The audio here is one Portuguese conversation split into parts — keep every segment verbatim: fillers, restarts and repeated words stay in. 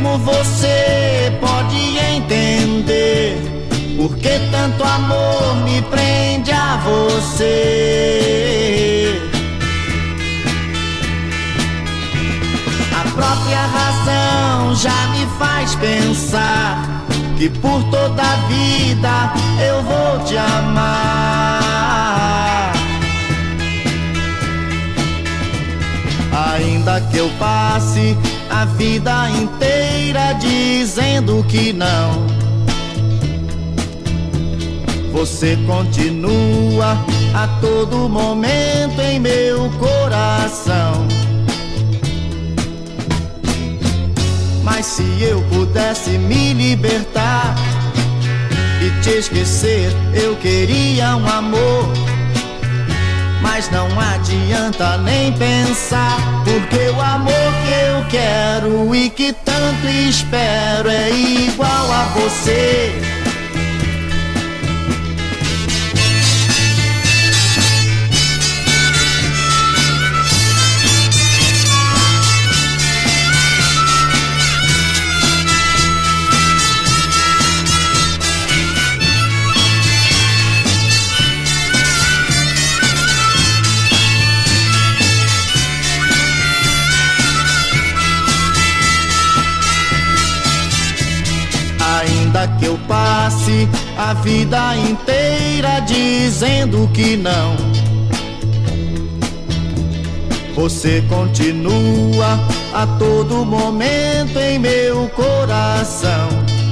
mesmo você pode entender por que tanto amor me prende a você. A própria razão já me faz pensar que por toda a vida eu vou te amar. Ainda que eu passe a vida inteira dizendo que não, você continua a todo momento em meu coração. Mas se eu pudesse me libertar e te esquecer, eu queria um amor. Mas não adianta nem pensar, porque o amor que eu quero e que tanto espero é igual a você. Ainda que eu passe a vida inteira dizendo que não, você continua a todo momento em meu coração.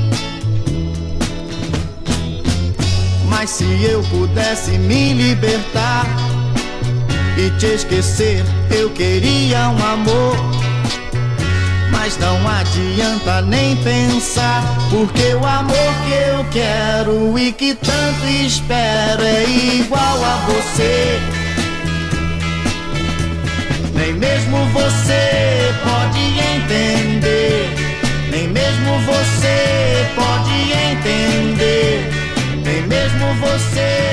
Mas se eu pudesse me libertar e te esquecer, eu queria um amor. Mas não adianta nem pensar, porque o amor que eu quero e que tanto espero é igual a você. Nem mesmo você pode entender, nem mesmo você pode entender, nem mesmo você